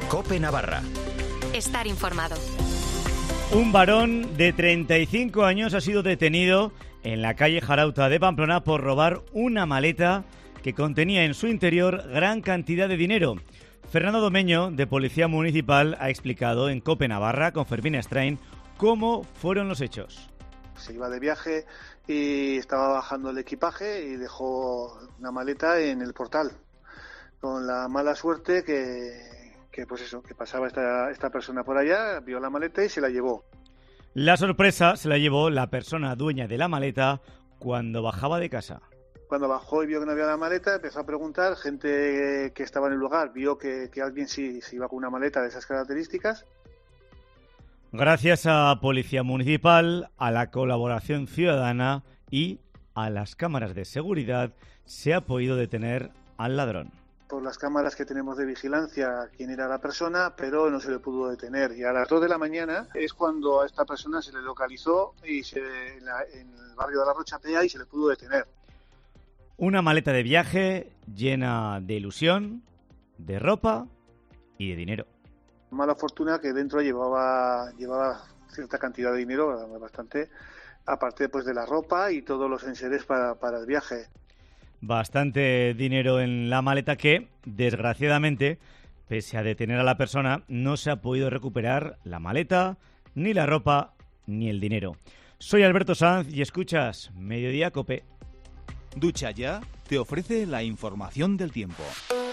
COPE Navarra. Estar informado. Un varón de 35 años ha sido detenido en la calle Jarauta de Pamplona por robar una maleta que contenía en su interior gran cantidad de dinero. Fernando Domeño, de Policía Municipal, ha explicado en COPE Navarra con Fermín Estrain cómo fueron los hechos. Se iba de viaje y estaba bajando el equipaje y dejó una maleta en el portal, con la mala suerte que pasaba esta persona por allá, vio la maleta y se la llevó. La sorpresa se la llevó la persona dueña de la maleta cuando bajaba de casa. Cuando bajó y vio que no había la maleta, empezó a preguntar, gente que estaba en el lugar vio que alguien sí iba con una maleta de esas características. Gracias a Policía Municipal, a la colaboración ciudadana y a las cámaras de seguridad, se ha podido detener al ladrón. Por las cámaras que tenemos de vigilancia quién era la persona, pero no se le pudo detener. Y a las 2 de la mañana es cuando a esta persona se le localizó en el barrio de la Rochapea y se le pudo detener. Una maleta de viaje llena de ilusión, de ropa y de dinero. Mala fortuna que dentro llevaba cierta cantidad de dinero, bastante, aparte pues de la ropa y todos los enseres para el viaje. Bastante dinero en la maleta que, desgraciadamente, pese a detener a la persona, no se ha podido recuperar la maleta, ni la ropa, ni el dinero. Soy Alberto Sanz y escuchas Mediodía COPE. Ducha Ya te ofrece la información del tiempo.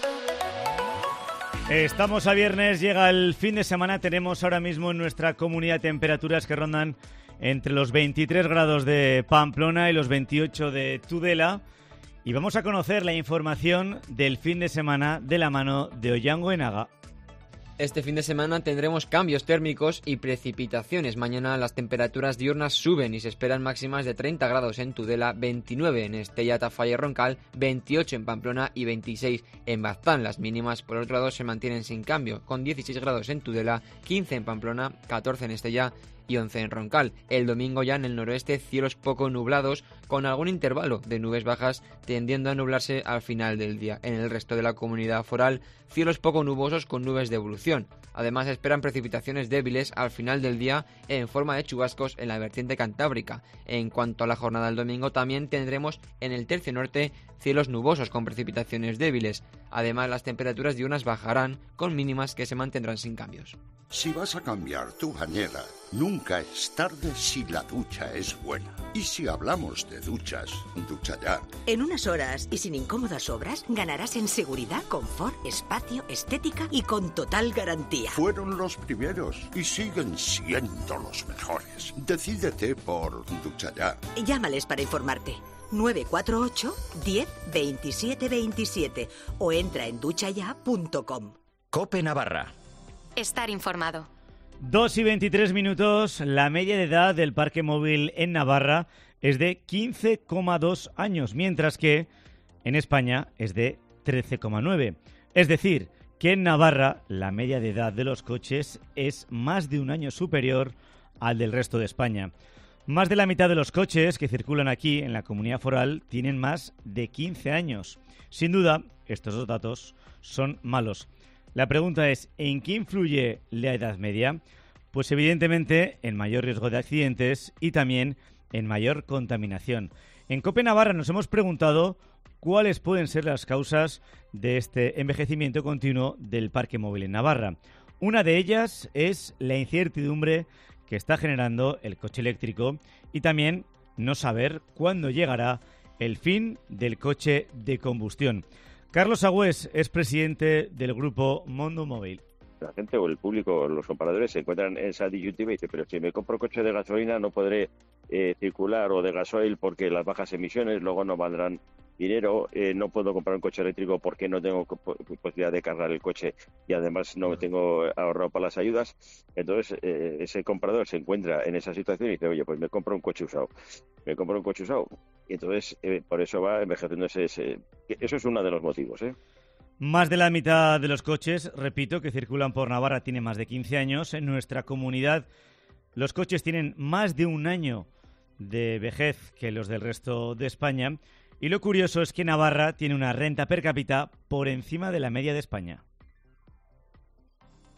Estamos a viernes, llega el fin de semana. Tenemos ahora mismo en nuestra comunidad temperaturas que rondan entre los 23 grados de Pamplona y los 28 de Tudela. Y vamos a conocer la información del fin de semana de la mano de Ollán Goenaga. Este fin de semana tendremos cambios térmicos y precipitaciones. Mañana las temperaturas diurnas suben y se esperan máximas de 30 grados en Tudela, 29 en Estella, Tafalla y Roncal, 28 en Pamplona y 26 en Baztán. Las mínimas, por otro lado, se mantienen sin cambio, con 16 grados en Tudela, 15 en Pamplona, 14 en Estella y 11 en Roncal. El domingo ya en el noroeste cielos poco nublados con algún intervalo de nubes bajas tendiendo a nublarse al final del día. En el resto de la comunidad foral cielos poco nubosos con nubes de evolución. Además esperan precipitaciones débiles al final del día en forma de chubascos en la vertiente cantábrica. En cuanto a la jornada del domingo también tendremos en el tercio norte cielos nubosos con precipitaciones débiles. Además las temperaturas diurnas bajarán con mínimas que se mantendrán sin cambios. Si vas a cambiar tu bañera, nunca es tarde si la ducha es buena. Y si hablamos de duchas, Ducha Ya. En unas horas y sin incómodas obras, ganarás en seguridad, confort, espacio, estética y con total garantía. Fueron los primeros y siguen siendo los mejores. Decídete por Ducha Ya. Llámales para informarte. 948 10 27 27 o entra en duchaya.com. COPE Navarra. Estar informado. 2 y 23 minutos. La media de edad del parque móvil en Navarra es de 15,2 años, mientras que en España es de 13,9. Es decir, que en Navarra la media de edad de los coches es más de un año superior al del resto de España. Más de la mitad de los coches que circulan aquí en la comunidad foral tienen más de 15 años. Sin duda, estos dos datos son malos. La pregunta es, ¿en qué influye la edad media? Pues evidentemente en mayor riesgo de accidentes y también en mayor contaminación. En COPE Navarra nos hemos preguntado cuáles pueden ser las causas de este envejecimiento continuo del parque móvil en Navarra. Una de ellas es la incertidumbre que está generando el coche eléctrico y también no saber cuándo llegará el fin del coche de combustión. Carlos Agüés es presidente del grupo Mundo Móvil. La gente o el público, los compradores se encuentran en esa disyuntiva y dicen, pero si me compro coche de gasolina no podré circular, o de gasoil porque las bajas emisiones luego no valdrán dinero, no puedo comprar un coche eléctrico porque no tengo posibilidad de cargar el coche y además no tengo ahorrado para las ayudas. Entonces ese comprador se encuentra en esa situación y dice, oye, pues me compro un coche usado. Y entonces por eso va envejeciendo eso es uno de los motivos, ¿eh? Más de la mitad de los coches, repito, que circulan por Navarra tiene más de 15 años. En nuestra comunidad los coches tienen más de un año de vejez que los del resto de España. Y lo curioso es que Navarra tiene una renta per cápita por encima de la media de España.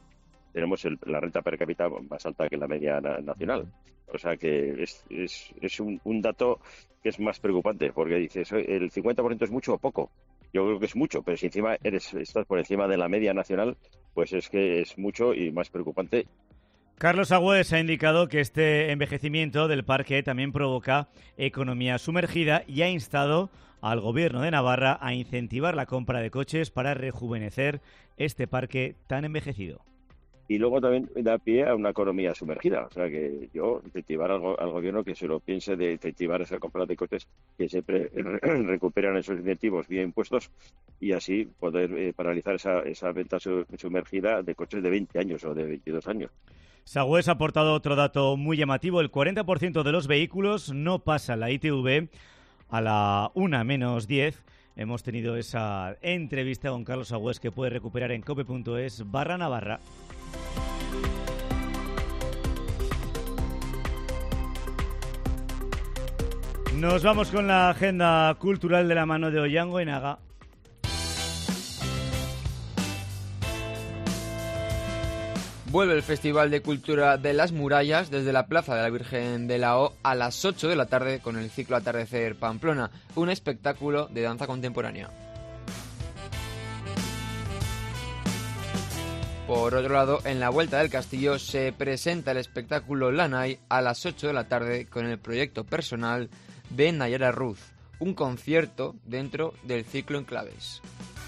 tenemos la renta per cápita más alta que la media nacional. O sea que es un dato que es más preocupante, porque dices, ¿el 50% es mucho o poco? Yo creo que es mucho, pero si encima estás por encima de la media nacional, pues es que es mucho y más preocupante. Carlos Agüés ha indicado que este envejecimiento del parque también provoca economía sumergida y ha instado al Gobierno de Navarra a incentivar la compra de coches para rejuvenecer este parque tan envejecido. Y luego también da pie a una economía sumergida. O sea que yo incentivar al Gobierno que se lo piense de incentivar esa compra de coches que siempre recuperan esos incentivos bien impuestos y así poder paralizar esa venta sumergida de coches de 20 años o de 22 años. Sagüés ha aportado otro dato muy llamativo. El 40% de los vehículos no pasa la ITV a la 1:10. Hemos tenido esa entrevista con Carlos Agüés que puede recuperar en cope.es/Navarra. Nos vamos con la agenda cultural de la mano de Ollán Goenaga. Vuelve el Festival de Cultura de las Murallas desde la Plaza de la Virgen de la O a las 8 de la tarde con el ciclo Atardecer Pamplona, un espectáculo de danza contemporánea. Por otro lado, en la Vuelta del Castillo se presenta el espectáculo Lanai a las 8 de la tarde con el proyecto personal de Nayara Ruz, un concierto dentro del ciclo Enclaves.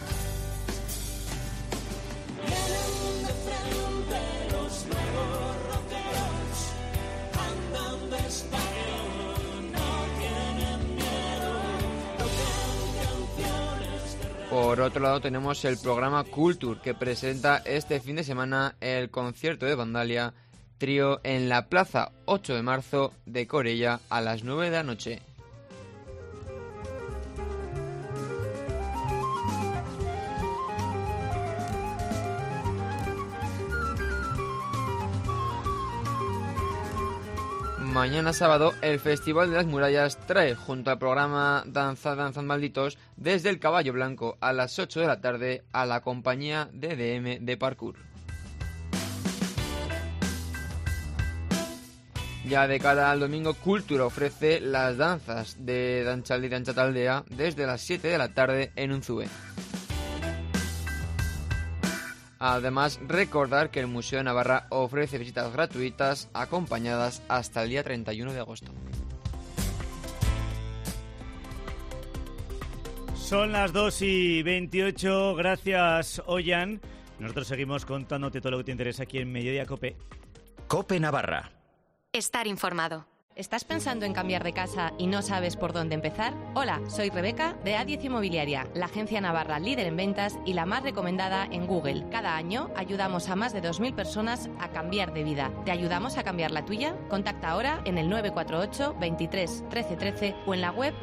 Por otro lado tenemos el programa Culture, que presenta este fin de semana el concierto de Vandalia Trío en la Plaza 8 de marzo de Corella a las 9 de la noche. Mañana sábado, el Festival de las Murallas trae, junto al programa Danzan Malditos, desde el Caballo Blanco a las 8 de la tarde a la compañía de DM de Parkour. Ya de cara al domingo, Cultura ofrece las danzas de Danchaldi y Danchataldea desde las 7 de la tarde en Unzúe. Además, recordar que el Museo de Navarra ofrece visitas gratuitas acompañadas hasta el día 31 de agosto. Son las 2:28. Gracias, Ollán. Nosotros seguimos contándote todo lo que te interesa aquí en Mediodía Cope. Cope Navarra. Estar informado. ¿Estás pensando en cambiar de casa y no sabes por dónde empezar? Hola, soy Rebeca de A10 Inmobiliaria, la agencia navarra líder en ventas y la más recomendada en Google. Cada año ayudamos a más de 2.000 personas a cambiar de vida. ¿Te ayudamos a cambiar la tuya? Contacta ahora en el 948 23 13 13 o en la web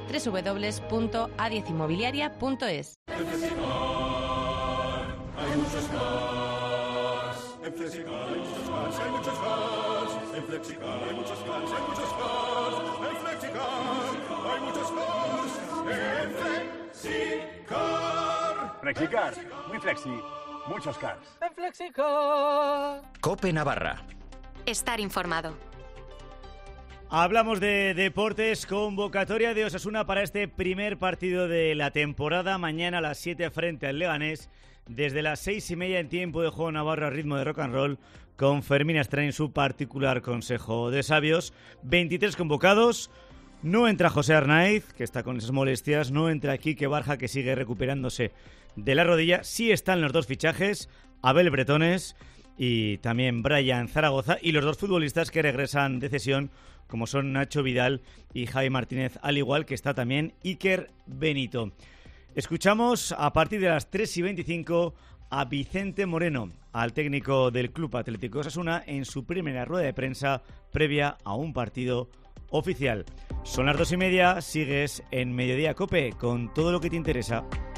www.a10inmobiliaria.es. En Flexicar hay muchos cars. En Flexicar hay muchos cars, hay muchos cars. En Flexicar hay muchos cars, hay muchos cars. En Flexicar hay muchos cars. En Flexicar. Flexicar, muy flexi, muchos cars. En Flexicar. Cope Navarra. Estar informado. Hablamos de deportes, convocatoria de Osasuna para este primer partido de la temporada. Mañana a las 7 frente al Leganés. Desde las 6:30 en tiempo de juego navarro a ritmo de rock and roll, con Fermín Astrán en su particular consejo de sabios. 23 convocados. No entra José Arnaiz, que está con esas molestias. No entra Quique Barja, que sigue recuperándose de la rodilla. Sí están los dos fichajes, Abel Bretones y también Brian Zaragoza. Y los dos futbolistas que regresan de cesión, como son Nacho Vidal y Javi Martínez, al igual que está también Iker Benito. Escuchamos a partir de las 3:25 a Vicente Moreno, al técnico del Club Atlético Osasuna, en su primera rueda de prensa previa a un partido oficial. Son las 2:30, sigues en Mediodía Cope con todo lo que te interesa.